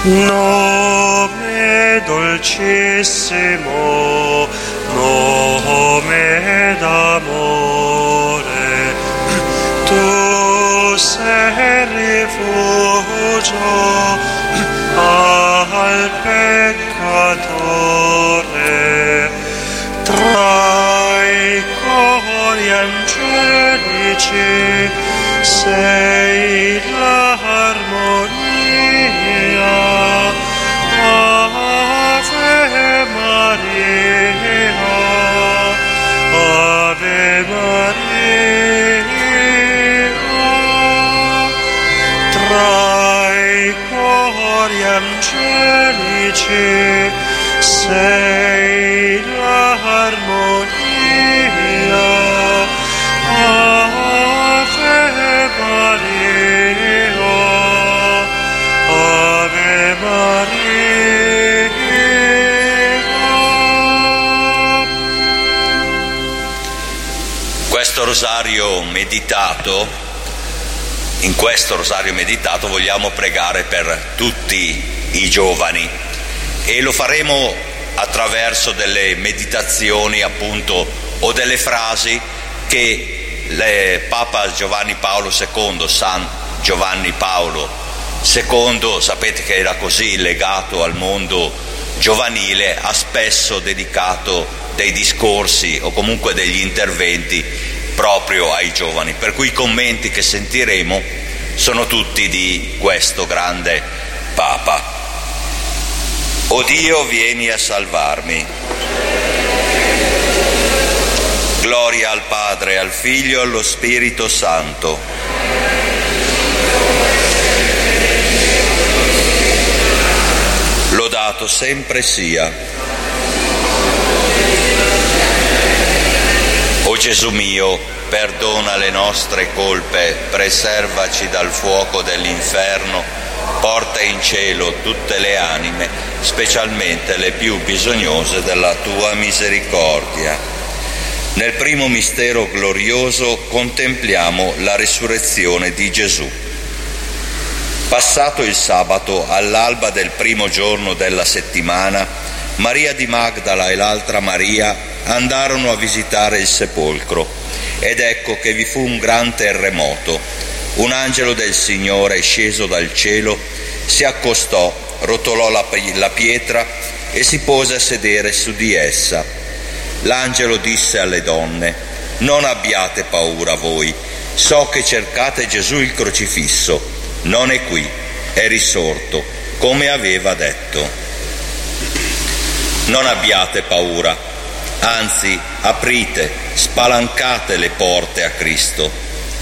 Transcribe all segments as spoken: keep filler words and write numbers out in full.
Nome dolcissimo, nome d'amore, tu sei rifugio al peccatore, tra i cori angelici sei l'armonia. Ave Maria, Ave Maria, tra i cori angelici sei l'armonia. Ave Maria, Ave Maria. Questo rosario meditato, in questo rosario meditato vogliamo pregare per tutti i giovani e lo faremo attraverso delle meditazioni, appunto, o delle frasi che le Papa Giovanni Paolo secondo, San Giovanni Paolo secondo, sapete che era così legato al mondo giovanile, ha spesso dedicato dei discorsi o comunque degli interventi proprio ai giovani, per cui i commenti che sentiremo sono tutti di questo grande Papa. O Dio, vieni a salvarmi. Gloria al Padre, al Figlio e allo Spirito Santo. Lodato sempre sia. O Gesù mio, perdona le nostre colpe, preservaci dal fuoco dell'inferno, porta in cielo tutte le anime, specialmente le più bisognose della tua misericordia. Nel primo mistero glorioso contempliamo la risurrezione di Gesù. Passato il sabato, all'alba del primo giorno della settimana, Maria di Magdala e l'altra Maria andarono a visitare il sepolcro, ed ecco che vi fu un gran terremoto. Un angelo del Signore, sceso dal cielo, si accostò, rotolò la, la pietra e si pose a sedere su di essa. L'angelo disse alle donne: non abbiate paura voi, so che cercate Gesù il crocifisso, non è qui, è risorto, come aveva detto. Non abbiate paura, anzi aprite, spalancate le porte a Cristo.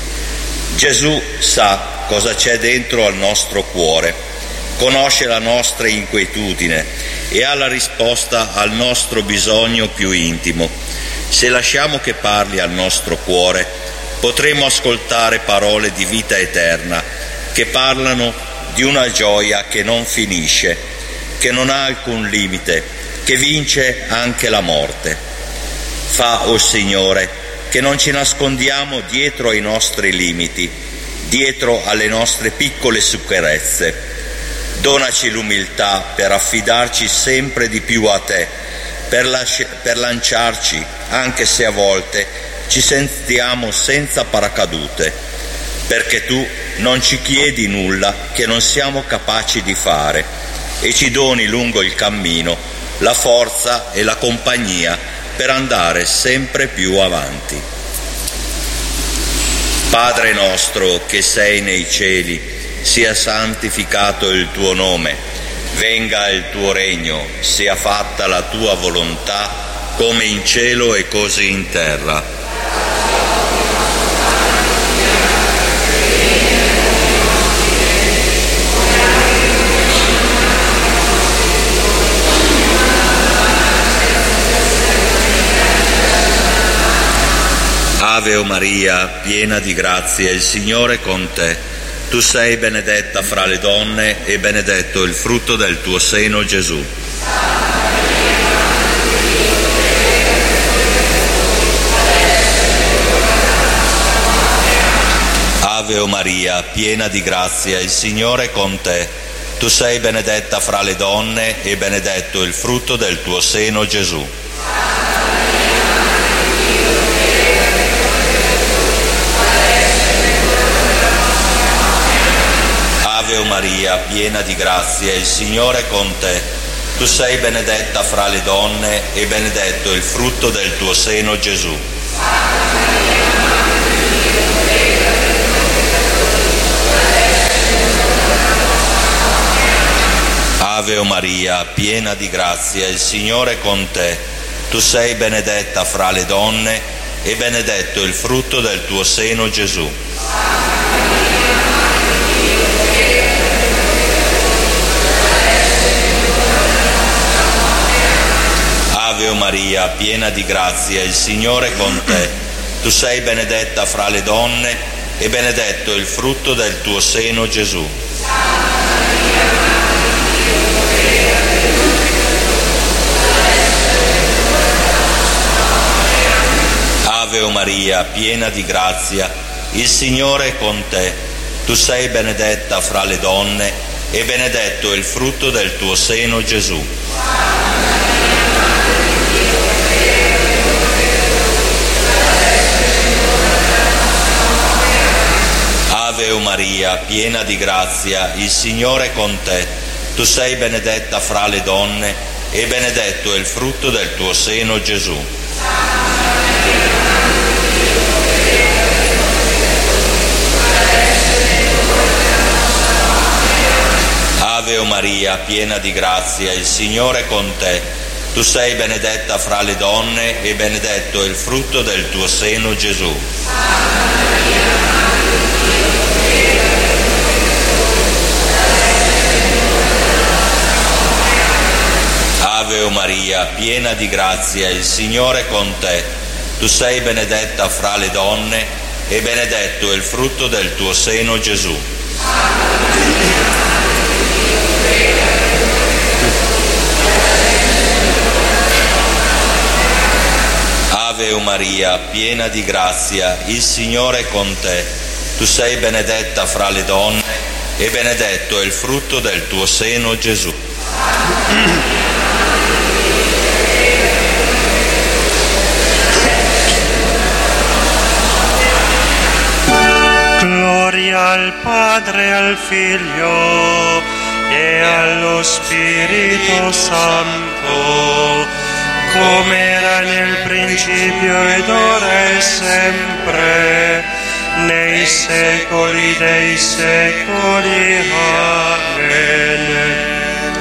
Gesù sa cosa c'è dentro al nostro cuore, conosce la nostra inquietudine e ha la risposta al nostro bisogno più intimo. Se lasciamo che parli al nostro cuore, potremo ascoltare parole di vita eterna che parlano di una gioia che non finisce, che non ha alcun limite, che vince anche la morte. Fa, o Signore, che non ci nascondiamo dietro ai nostri limiti, dietro alle nostre piccole sicurezze. Donaci l'umiltà per affidarci sempre di più a Te, per, lasci- per lanciarci, anche se a volte ci sentiamo senza paracadute, perché Tu non ci chiedi nulla che non siamo capaci di fare e ci doni lungo il cammino la forza e la compagnia per andare sempre più avanti. Padre nostro che sei nei cieli, sia santificato il tuo nome, venga il tuo regno, sia fatta la tua volontà, come in cielo e così in terra. Ave o Maria, piena di grazia, il Signore è con te. Tu sei benedetta fra le donne e benedetto il frutto del tuo seno, Gesù. Ave o Maria, piena di grazia, il Signore è con te. tu sei benedetta fra le donne e benedetto il frutto del tuo seno, Gesù. Ave Maria, piena di grazia, il Signore è con te. Tu sei benedetta fra le donne e benedetto il frutto del tuo seno, Gesù. Ave Maria, piena di grazia, il Signore è con te. Tu sei benedetta fra le donne e benedetto il frutto del tuo seno, Gesù. Ave Maria, piena di grazia, il Signore è con te. Tu sei benedetta fra le donne e benedetto il frutto del tuo seno, Gesù. Ave Maria, piena di grazia, il Signore è con te. Tu sei benedetta fra le donne e benedetto il frutto del tuo seno, Gesù. Ave Maria, piena di grazia, il Signore è con te. Tu sei benedetta fra le donne e benedetto il frutto del tuo seno, Gesù. Ave Maria, piena di grazia, il Signore è con te. Tu sei benedetta fra le donne e benedetto il frutto del tuo seno, Gesù. Ave Maria, piena di grazia, il Signore è con te. Tu sei benedetta fra le donne e benedetto il frutto del tuo seno, Gesù. Ave Maria, piena di grazia, il Signore è con te. Tu sei benedetta fra le donne e benedetto il frutto del tuo seno, Gesù. Gloria al Padre, al Figlio e allo Spirito Santo, come era nel principio ed ora e sempre, nei secoli dei secoli. Amen.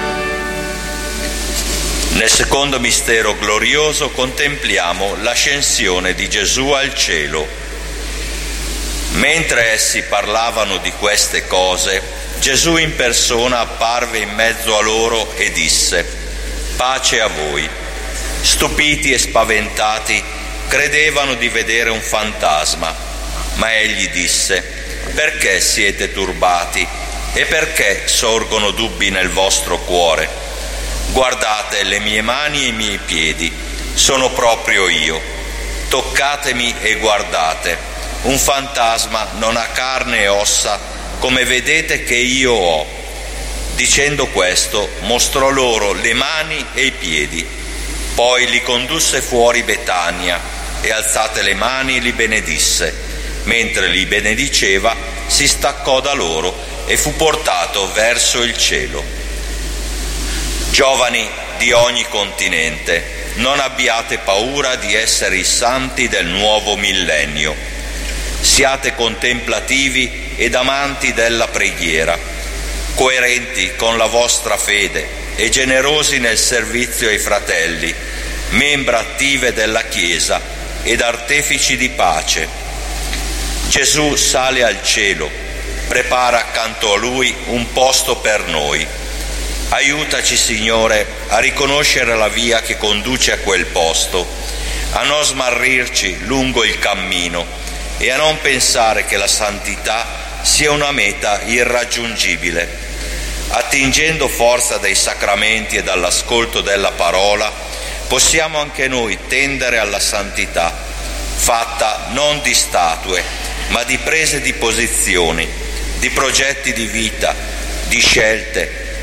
Nel secondo mistero glorioso contempliamo l'ascensione di Gesù al cielo. Mentre essi parlavano di queste cose, Gesù in persona apparve in mezzo a loro e disse: pace a voi. Stupiti e spaventati, credevano di vedere un fantasma, ma egli disse: perché siete turbati e perché sorgono dubbi nel vostro cuore? Guardate le mie mani e i miei piedi, sono proprio io. Toccatemi e guardate. Un fantasma non ha carne e ossa come vedete che io ho. Dicendo questo, mostrò loro le mani e i piedi. Poi li condusse fuori Betania e alzate le mani li benedisse. Mentre li benediceva, si staccò da loro e fu portato verso il cielo. Giovani di ogni continente, non abbiate paura di essere i santi del nuovo millennio. Siate contemplativi ed amanti della preghiera, coerenti con la vostra fede e generosi nel servizio ai fratelli, membra attive della Chiesa ed artefici di pace. Gesù sale al cielo, prepara accanto a Lui un posto per noi. Aiutaci, Signore, a riconoscere la via che conduce a quel posto, a non smarrirci lungo il cammino e a non pensare che la santità sia una meta irraggiungibile. Attingendo forza dai sacramenti e dall'ascolto della parola, possiamo anche noi tendere alla santità, fatta non di statue, ma di prese di posizioni, di progetti di vita, di scelte,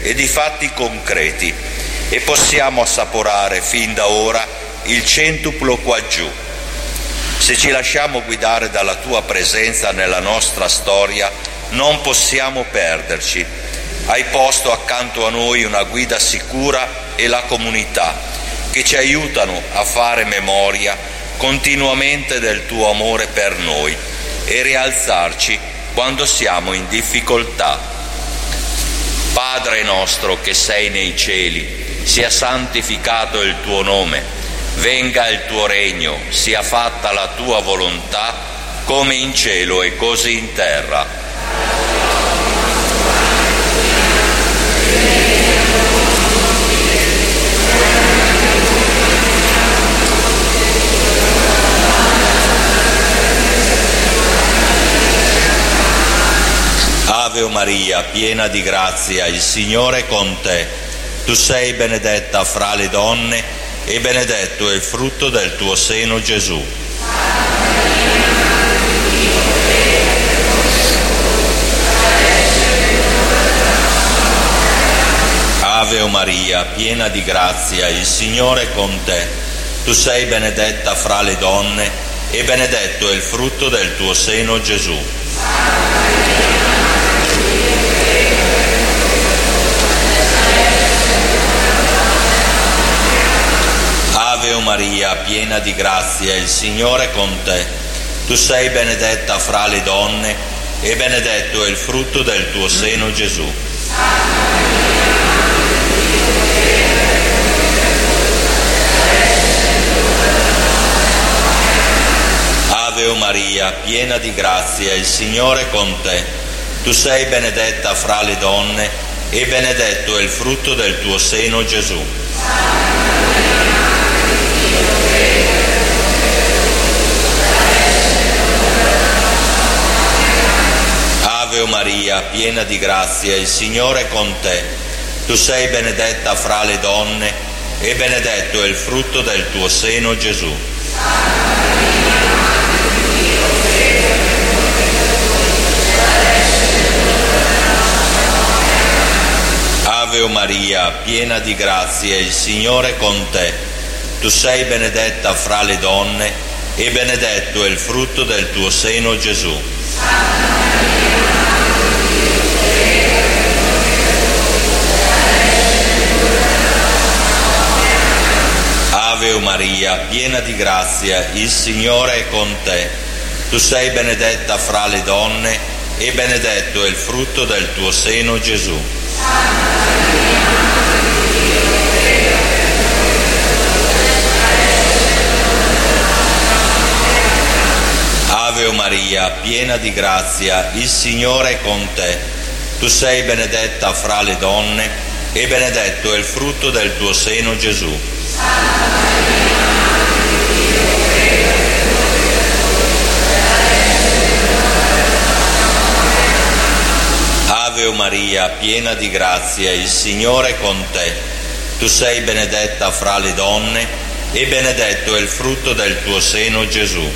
e di fatti concreti, e possiamo assaporare fin da ora il centuplo quaggiù. Se ci lasciamo guidare dalla tua presenza nella nostra storia, non possiamo perderci. Hai posto accanto a noi una guida sicura e la comunità, che ci aiutano a fare memoria continuamente del tuo amore per noi e rialzarci quando siamo in difficoltà. Padre nostro che sei nei cieli, sia santificato il tuo nome, venga il tuo regno, sia fatta la tua volontà, come in cielo e così in terra. Ave Maria, piena di grazia, il Signore è con te. Tu sei benedetta fra le donne e benedetto è il frutto del tuo seno, Gesù. Ave Maria, piena di grazia, il Signore è con te. Tu sei benedetta fra le donne e benedetto è il frutto del tuo seno, Gesù. Ave Maria, piena di grazia, il Signore è con te. Tu sei benedetta fra le donne e benedetto è il frutto del tuo seno, Gesù. Ave Maria, piena di grazia, il Signore è con te. Tu sei benedetta fra le donne e benedetto è il frutto del tuo seno, Gesù. Ave Maria, piena di grazia, il Signore è con te. Tu sei benedetta fra le donne e benedetto è il frutto del tuo seno, Gesù. Ave Maria, piena di grazia, il Signore è con te. Tu sei benedetta fra le donne e benedetto è il frutto del tuo seno, Gesù. Ave Maria, piena di grazia, il Signore è con te. Tu sei benedetta fra le donne e benedetto è il frutto del tuo seno, Gesù. Ave Maria, piena di grazia, il Signore è con te. Tu sei benedetta fra le donne e benedetto è il frutto del tuo seno, Gesù. Ave Maria, piena di grazia, il Signore è con te. Tu sei benedetta fra le donne e benedetto è il frutto del tuo seno, Gesù.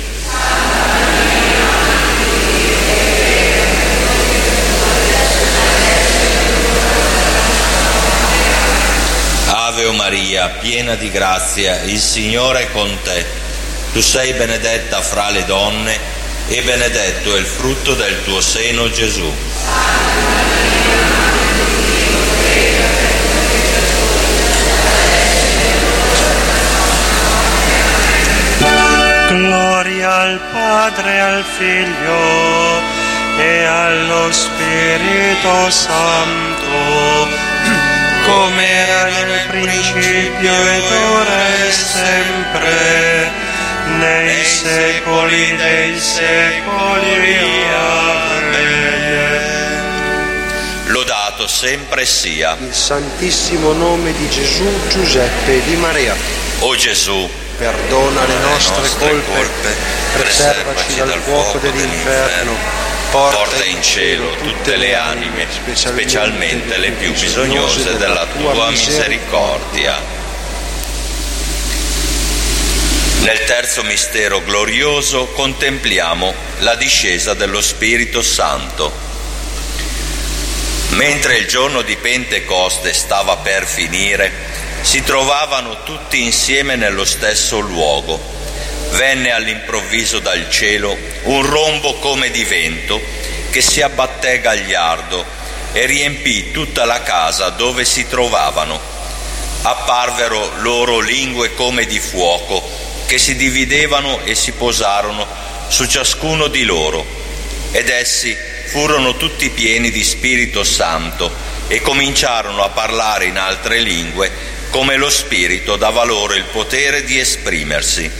Ave Maria, piena di grazia, il Signore è con te. Tu sei benedetta fra le donne e benedetto è il frutto del tuo seno, Gesù. Gloria al Padre, al Figlio e allo Spirito Santo, come era nel principio ed ora e sempre, nei secoli dei secoli. Amen. Lodato sempre sia il santissimo nome di Gesù, Giuseppe e di Maria. O Gesù, perdona le nostre, nostre colpe, colpe, preservaci dal fuoco dell'inferno, porta in cielo tutte le anime, specialmente le più bisognose della tua misericordia. Nel terzo mistero glorioso contempliamo la discesa dello Spirito Santo. Mentre il giorno di Pentecoste stava per finire, si trovavano tutti insieme nello stesso luogo. Venne all'improvviso dal cielo un rombo come di vento che si abbatté gagliardo e riempì tutta la casa dove si trovavano. Apparvero loro lingue come di fuoco che si dividevano e si posarono su ciascuno di loro, ed essi furono tutti pieni di Spirito Santo e cominciarono a parlare in altre lingue come lo Spirito dava loro il potere di esprimersi.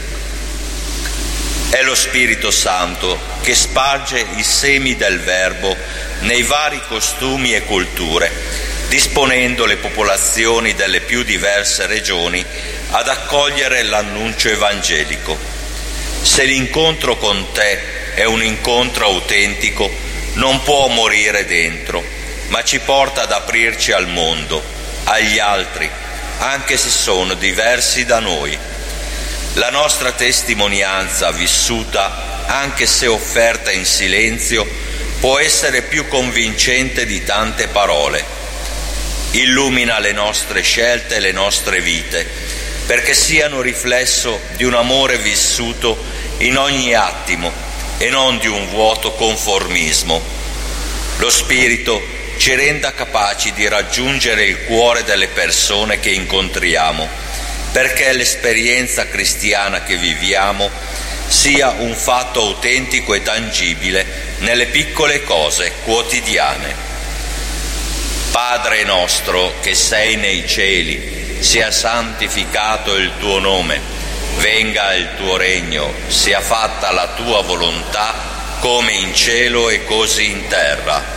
È lo Spirito Santo che sparge i semi del Verbo nei vari costumi e culture, disponendo le popolazioni delle più diverse regioni ad accogliere l'annuncio evangelico. Se l'incontro con te è un incontro autentico, non può morire dentro, ma ci porta ad aprirci al mondo, agli altri, anche se sono diversi da noi. La nostra testimonianza vissuta, anche se offerta in silenzio, può essere più convincente di tante parole. Illumina le nostre scelte e le nostre vite, perché siano riflesso di un amore vissuto in ogni attimo e non di un vuoto conformismo. Lo Spirito ci renda capaci di raggiungere il cuore delle persone che incontriamo, perché l'esperienza cristiana che viviamo sia un fatto autentico e tangibile nelle piccole cose quotidiane. Padre nostro che sei nei cieli, sia santificato il tuo nome, venga il tuo regno, sia fatta la tua volontà come in cielo e così in terra.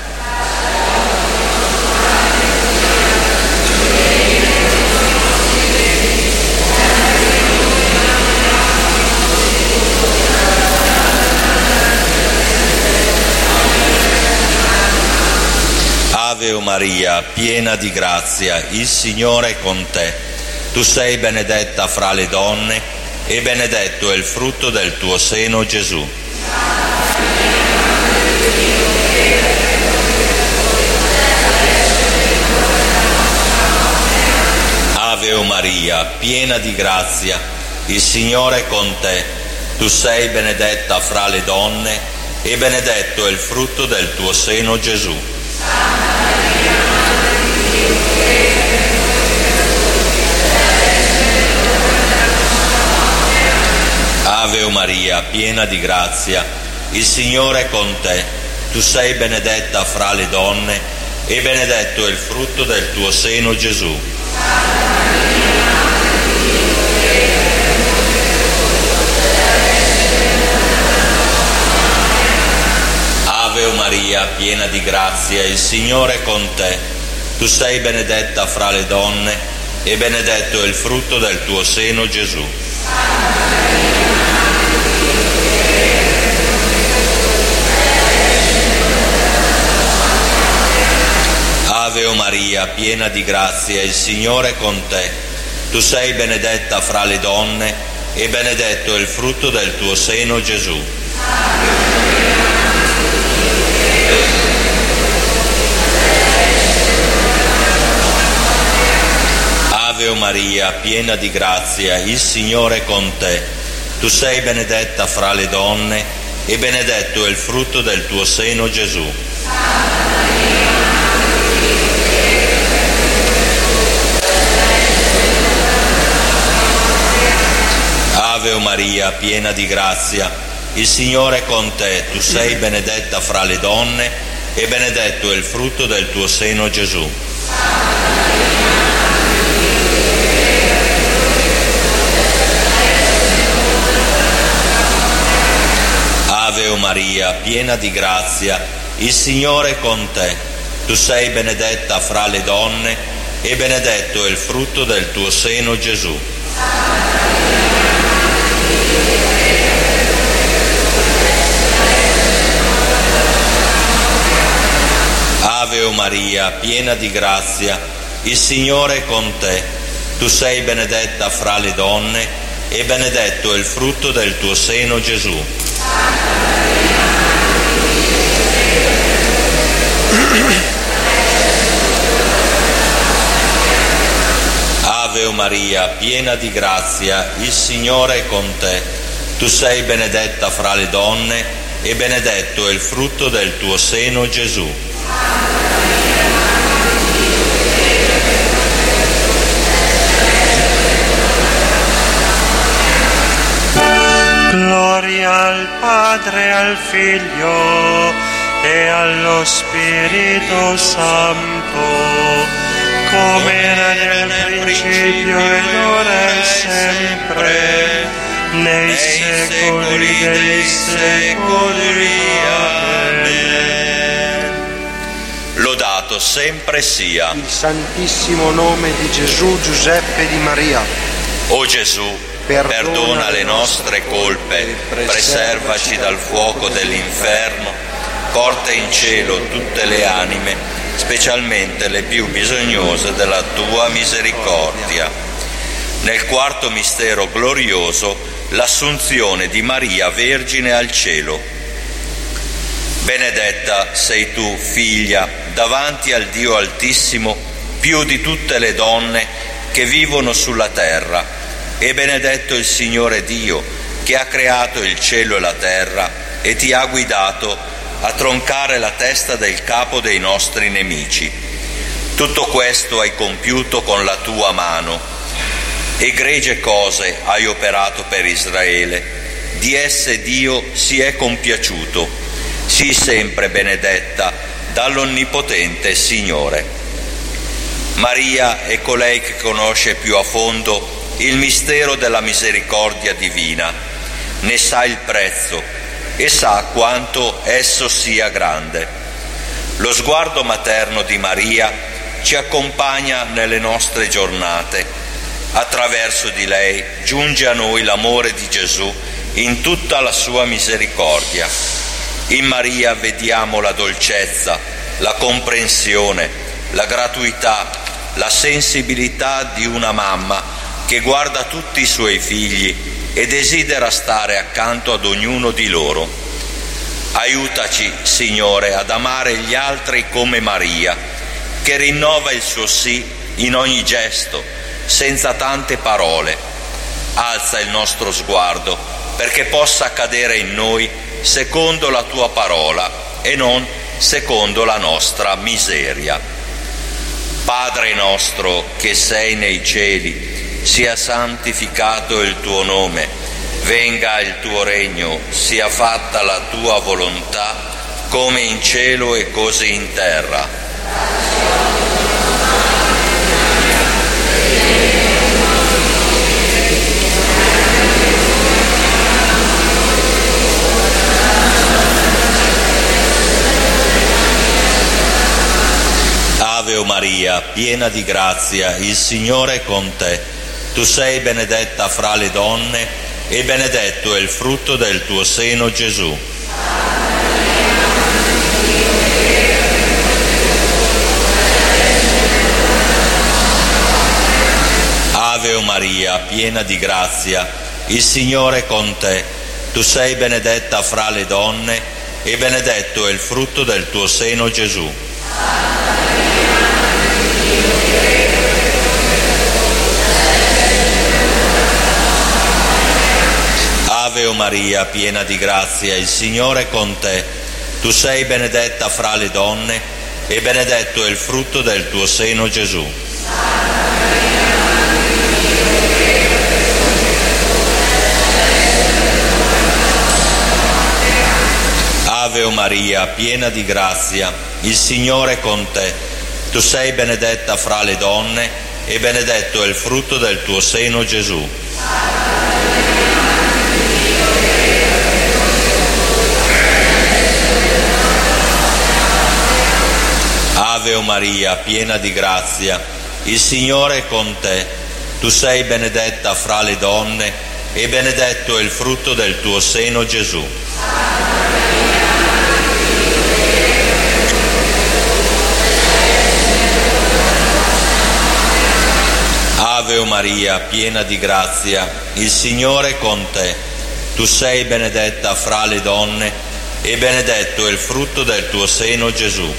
Ave Maria, piena di grazia, il Signore è con te. Tu sei benedetta fra le donne e benedetto è il frutto del tuo seno, Gesù. Ave Maria, piena di grazia, il Signore è con te. Tu sei benedetta fra le donne e benedetto è il frutto del tuo seno, Gesù. Ave Maria, piena di grazia, il Signore è con te. Tu sei benedetta fra le donne e benedetto è il frutto del tuo seno, Gesù. Ave Maria, piena di grazia, il Signore è con te. Tu sei benedetta fra le donne e benedetto è il frutto del tuo seno, Gesù. Ave Maria, piena di grazia, il Signore è con te. Tu sei benedetta fra le donne e benedetto è il frutto del tuo seno, Gesù. Ave Maria, piena di grazia, il Signore è con te. Tu sei benedetta fra le donne e benedetto è il frutto del tuo seno, Gesù. Ave Maria, piena di grazia, il Signore è con te. Tu sei benedetta fra le donne e benedetto è il frutto del tuo seno, Gesù. Ave Maria, piena di grazia, il Signore è con te. Tu sei benedetta fra le donne e benedetto è il frutto del tuo seno, Gesù. Ave Maria, piena di grazia, il Signore è con te. Tu sei benedetta fra le donne e benedetto è il frutto del tuo seno, Gesù. Maria, piena di grazia, il Signore è con te. Tu sei benedetta fra le donne e benedetto è il frutto del tuo seno, Gesù. Gloria al Padre, al Figlio e allo Spirito Santo, come era nel principio ed ora e sempre, nei secoli dei secoli. Amen. Lodato sempre sia il santissimo nome di Gesù, Giuseppe e di Maria. O Gesù, perdona le nostre colpe, preservaci dal fuoco dell'inferno, porta in cielo tutte le anime, specialmente le più bisognose della tua misericordia. Nel quarto mistero glorioso, l'assunzione di Maria Vergine al cielo. Benedetta sei tu, figlia, davanti al Dio Altissimo, più di tutte le donne che vivono sulla terra, e benedetto il Signore Dio, che ha creato il cielo e la terra e ti ha guidato a troncare la testa del capo dei nostri nemici. Tutto questo hai compiuto con la tua mano. Egregie cose hai operato per Israele. Di esse Dio si è compiaciuto. Sii sempre benedetta dall'Onnipotente Signore. Maria è colei che conosce più a fondo il mistero della misericordia divina, ne sa il prezzo e sa quanto esso sia grande. Lo sguardo materno di Maria ci accompagna nelle nostre giornate. Attraverso di lei giunge a noi l'amore di Gesù in tutta la sua misericordia. In Maria vediamo la dolcezza, la comprensione, la gratuità, la sensibilità di una mamma che guarda tutti i suoi figli e desidera stare accanto ad ognuno di loro. Aiutaci, Signore, ad amare gli altri come Maria, che rinnova il suo sì in ogni gesto, senza tante parole. Alza il nostro sguardo perché possa accadere in noi secondo la tua parola e non secondo la nostra miseria. Padre nostro che sei nei cieli, sia santificato il tuo nome, venga il tuo regno, sia fatta la tua volontà, come in cielo e così in terra. Ave Maria, piena di grazia, il Signore è con te. Tu sei benedetta fra le donne e benedetto è il frutto del tuo seno, Gesù. Ave Maria, piena di grazia, il Signore è con te. Tu sei benedetta fra le donne e benedetto è il frutto del tuo seno, Gesù. Ave Maria, piena di grazia, il Signore è con te. Tu sei benedetta fra le donne e benedetto è il frutto del tuo seno, Gesù. Ave Maria, piena di grazia, il Signore è con te. Tu sei benedetta fra le donne e benedetto è il frutto del tuo seno, Gesù. Ave Maria, piena di grazia, il Signore è con te. Tu sei benedetta fra le donne e benedetto è il frutto del tuo seno, Gesù. Ave Maria, piena di grazia, il Signore è con te. Tu sei benedetta fra le donne e benedetto è il frutto del tuo seno, Gesù.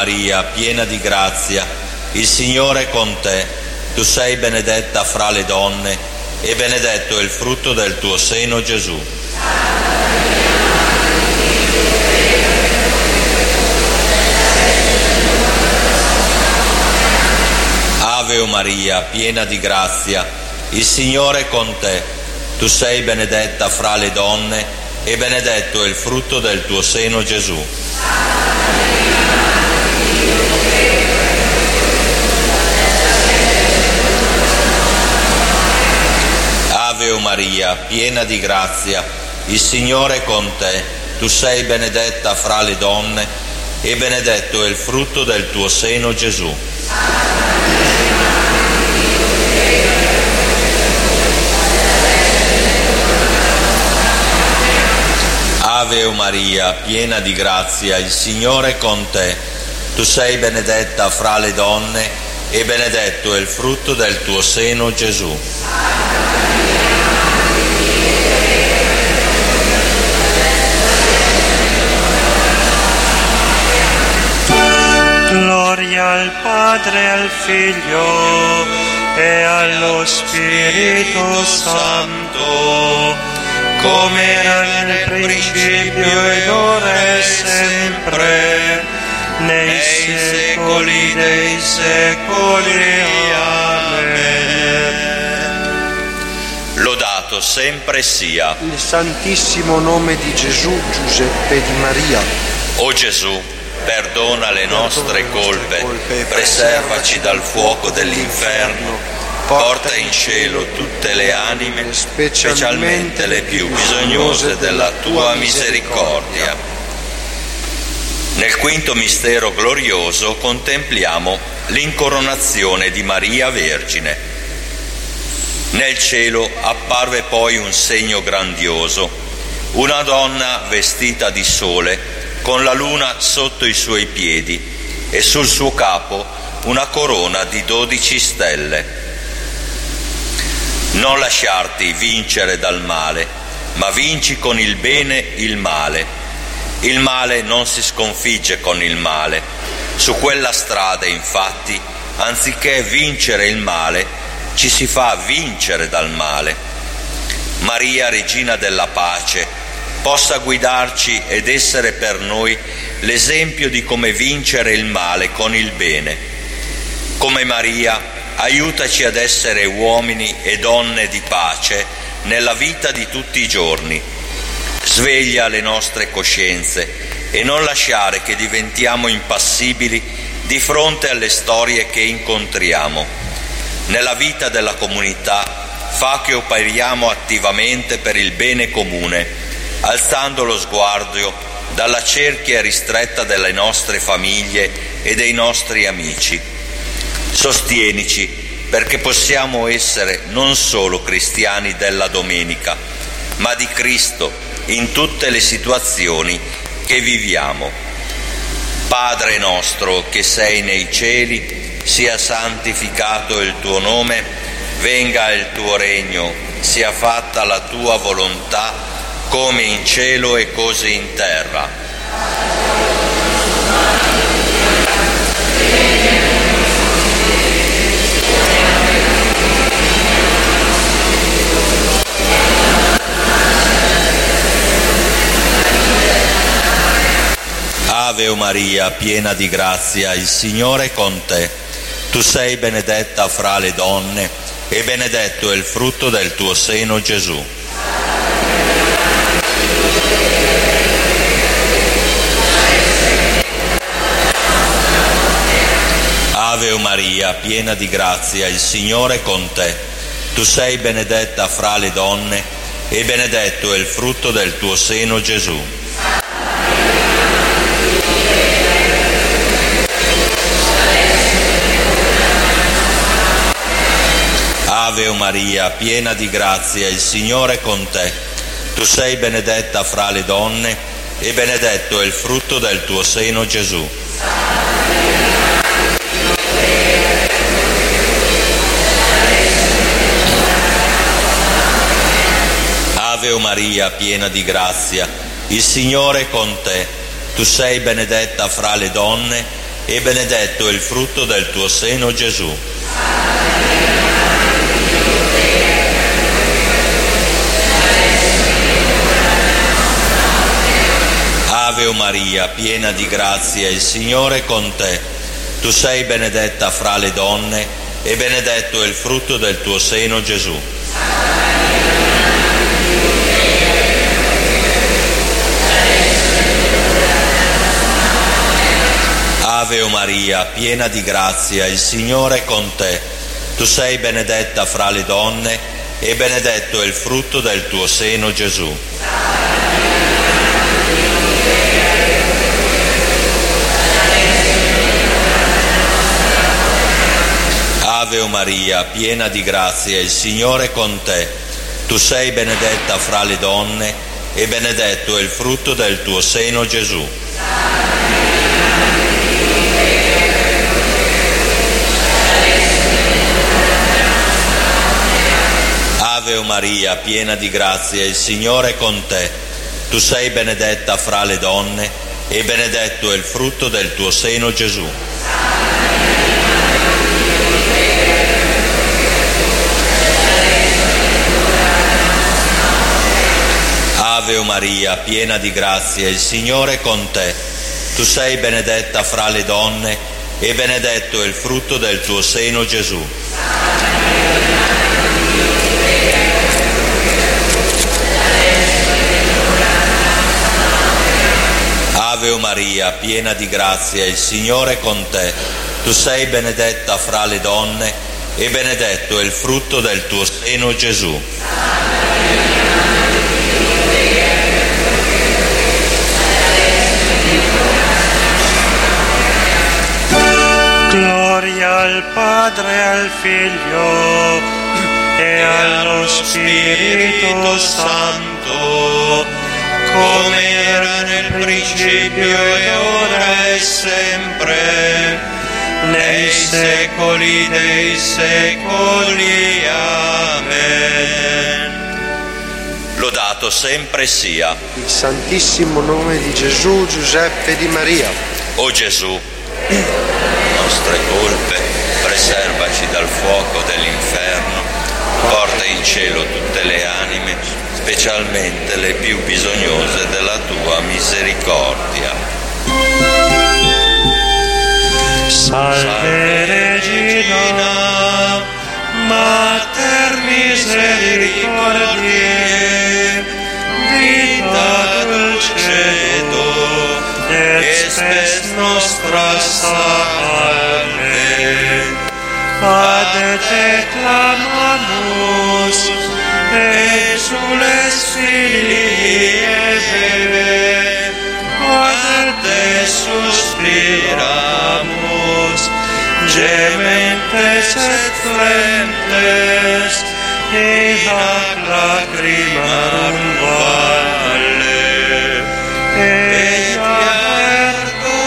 Maria, piena di grazia, il Signore è con te. Tu sei benedetta fra le donne e benedetto è il frutto del tuo seno, Gesù. Ave Maria, piena di grazia, il Signore è con te. Tu sei benedetta fra le donne e benedetto è il frutto del tuo seno, Gesù. Ave Maria, piena di grazia, il Signore è con te. Tu sei benedetta fra le donne e benedetto è il frutto del tuo seno, Gesù. Ave Maria, piena di grazia, il Signore è con te. Tu sei benedetta fra le donne e benedetto è il frutto del tuo seno, Gesù. Gloria al Padre, al Figlio e allo Spirito Santo, come era nel principio ed ora e sempre, nei secoli dei secoli. Amen. Lodato sempre sia Il Santissimo nome di Gesù, Giuseppe di Maria. o Gesù, perdona le nostre colpe, preservaci dal fuoco dell'inferno, porta in cielo tutte le anime, specialmente le più bisognose della tua misericordia. Nel quinto mistero glorioso contempliamo l'incoronazione di Maria Vergine. Nel cielo apparve poi un segno grandioso, una donna vestita di sole, con la luna sotto i suoi piedi e sul suo capo una corona di dodici stelle. Non lasciarti vincere dal male, ma vinci con il bene il male. Il male non si sconfigge con il male. Su quella strada, infatti, anziché vincere il male, ci si fa vincere dal male. Maria, Regina della Pace, possa guidarci ed essere per noi l'esempio di come vincere il male con il bene. Come Maria, aiutaci ad essere uomini e donne di pace nella vita di tutti i giorni. Sveglia le nostre coscienze e non lasciare che diventiamo impassibili di fronte alle storie che incontriamo. Nella vita della comunità fa che operiamo attivamente per il bene comune, alzando lo sguardo dalla cerchia ristretta delle nostre famiglie e dei nostri amici. Sostienici perché possiamo essere non solo cristiani della domenica, ma di Cristo in tutte le situazioni che viviamo. Padre nostro che sei nei cieli, sia santificato il tuo nome, venga il tuo regno, sia fatta la tua volontà, come in cielo e così in terra. Ave Maria, piena di grazia, il Signore è con te. Tu sei benedetta fra le donne e benedetto è il frutto del tuo seno, Gesù. Ave Maria, piena di grazia, il Signore è con te. Tu sei benedetta fra le donne e benedetto è il frutto del tuo seno, Gesù. Ave Maria, piena di grazia, il Signore è con te. Tu sei benedetta fra le donne e benedetto è il frutto del tuo seno, Gesù. Ave Maria, piena di grazia, il Signore è con te. Tu sei benedetta fra le donne e benedetto è il frutto del tuo seno, Gesù. Ave Maria, piena di grazia, il Signore è con te. Tu sei benedetta fra le donne e benedetto è il frutto del tuo seno, Gesù. Ave Maria, piena di grazia, il Signore è con te. Tu sei benedetta fra le donne e benedetto è il frutto del tuo seno, Gesù. Ave Maria, piena di grazia, il Signore è con te. Tu sei benedetta fra le donne e benedetto è il frutto del tuo seno, Gesù. Ave Maria, piena di grazia, il Signore è con te. Tu sei benedetta fra le donne e benedetto è il frutto del tuo seno, Gesù. Ave Maria, piena di grazia, il Signore è con te. Tu sei benedetta fra le donne e benedetto è il frutto del tuo seno, Gesù. Ave Maria, piena di grazia, il Signore è con te. Tu sei benedetta fra le donne e benedetto è il frutto del tuo seno, Gesù. Gloria al Padre, al Figlio e allo Spirito Santo, come era nel principio e ora e sempre, nei secoli dei secoli. Amen. Lodato sempre sia il Santissimo nome di Gesù, Giuseppe e di Maria. o Gesù, nostre colpe, preservaci dal fuoco dell'inferno, porta in cielo tutte le anime, specialmente le più bisognose della tua misericordia. Salve Regina, Mater misericordiae, vita dulcedo, et spes nostra salve. Ad te clamamus, exules filii Eve, ad te suspiramus, gementes et frementes, in ac lacrimarum valle. Ea ergo,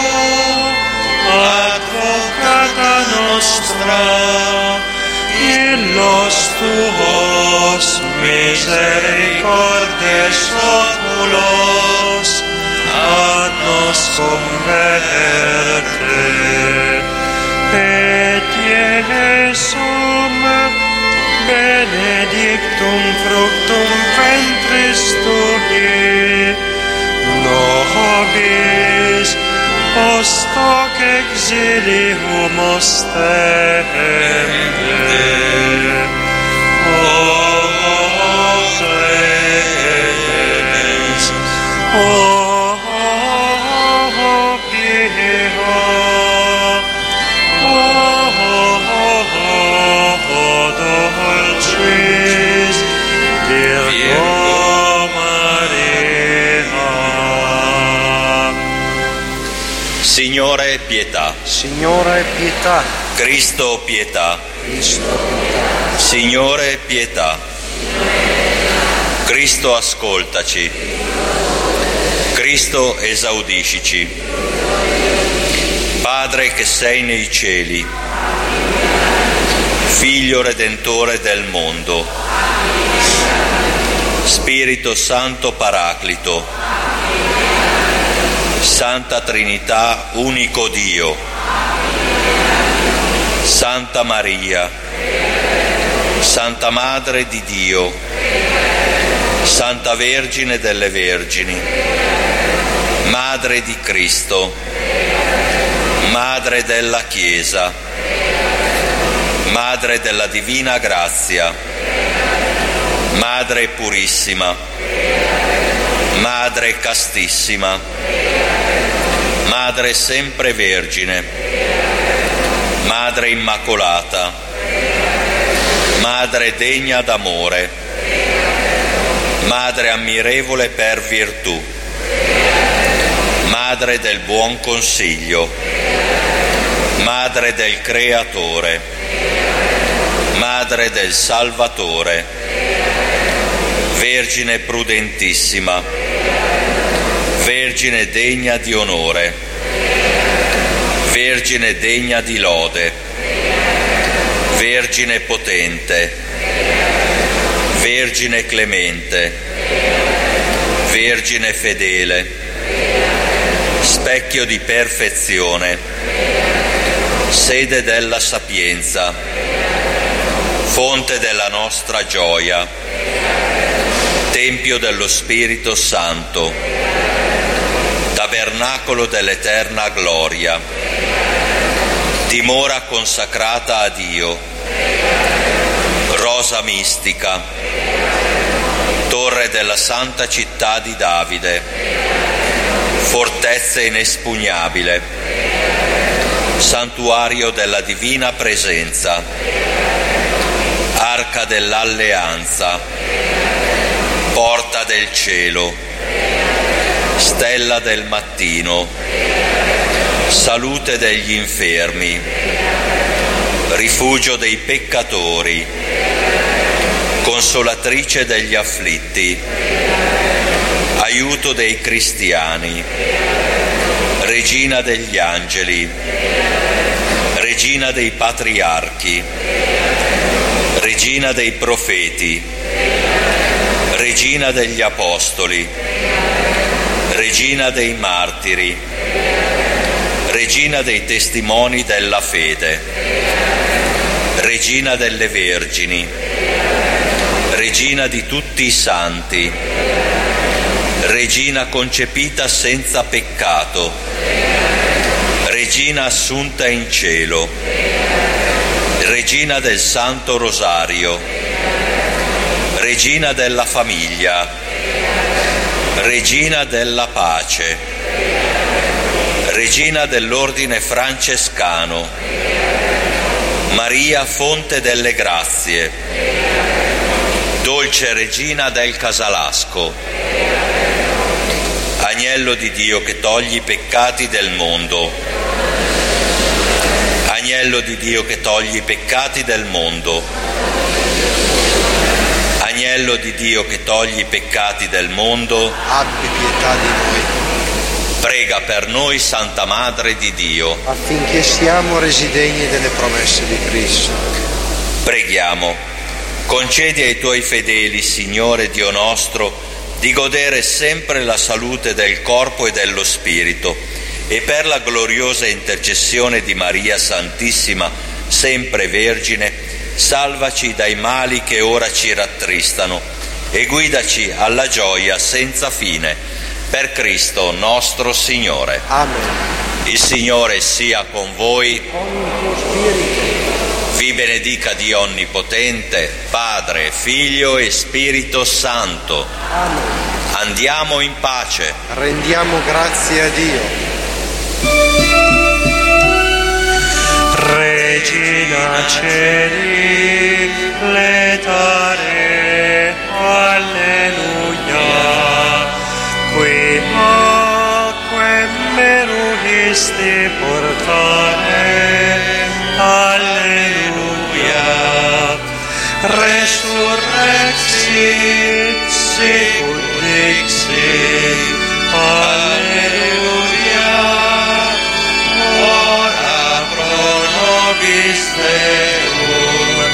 advocata nostra, illos tuos misericordies oculos ad nos converte, et Iesum benedictum fructum ventris tui, nobis post hoc exilium ostende. O clemens, o Pio, o dulcis Virgo Maria. Signore, pietà. Signore, pietà. Cristo, pietà. Cristo, pietà. Signore, pietà. Cristo, ascoltaci. Cristo, esaudiscici. Padre che sei nei cieli, Figlio Redentore del mondo, Spirito Santo Paraclito, Santa Trinità, unico Dio, Santa Maria, Santa Madre di Dio, Santa Vergine delle Vergini, Madre di Cristo, Madre della Chiesa, Madre della Divina Grazia, Madre Purissima, Madre Castissima, Madre Sempre Vergine, Madre Immacolata, Madre degna d'amore, Madre ammirevole per virtù, Madre del buon consiglio, Madre del Creatore, Madre del Salvatore, Vergine prudentissima, Vergine degna di onore, Vergine degna di lode, Vergine potente, Vergine clemente, Vergine fedele, specchio di perfezione, sede della sapienza, fonte della nostra gioia, tempio dello Spirito Santo, tabernacolo dell'eterna gloria, dimora consacrata a Dio, rosa mistica, torre della santa città di Davide, fortezza inespugnabile, santuario della divina presenza, arca dell'alleanza, porta del cielo, stella del mattino, salute degli infermi, rifugio dei peccatori, consolatrice degli afflitti, aiuto dei cristiani, regina degli angeli, regina dei patriarchi, regina dei profeti, regina degli apostoli, regina dei martiri, regina dei testimoni della fede, regina delle vergini, regina di tutti i santi, regina concepita senza peccato, regina assunta in cielo, regina del Santo Rosario, regina della famiglia, regina della pace, regina dell'ordine francescano, Maria fonte delle grazie, dolce regina del Casalasco, agnello di Dio che togli i peccati del mondo, agnello di Dio che togli i peccati del mondo, agnello di Dio che togli i peccati del mondo, abbi pietà di noi, prega per noi, Santa Madre di Dio, affinché siamo residegni delle promesse di Cristo. Preghiamo. Concedi ai tuoi fedeli, Signore Dio nostro, di godere sempre la salute del corpo e dello spirito, e per la gloriosa intercessione di Maria Santissima, sempre Vergine, salvaci dai mali che ora ci rattristano e guidaci alla gioia senza fine, per Cristo nostro Signore. Amen. Il Signore sia con voi. Con il tuo spirito. Vi benedica Dio Onnipotente, Padre, Figlio e Spirito Santo. Amen. Andiamo in pace. Rendiamo grazie a Dio. Regina Celi, letare, alleluia, qui acque meruisti portare, alleluia, resurrexit sicut dixit,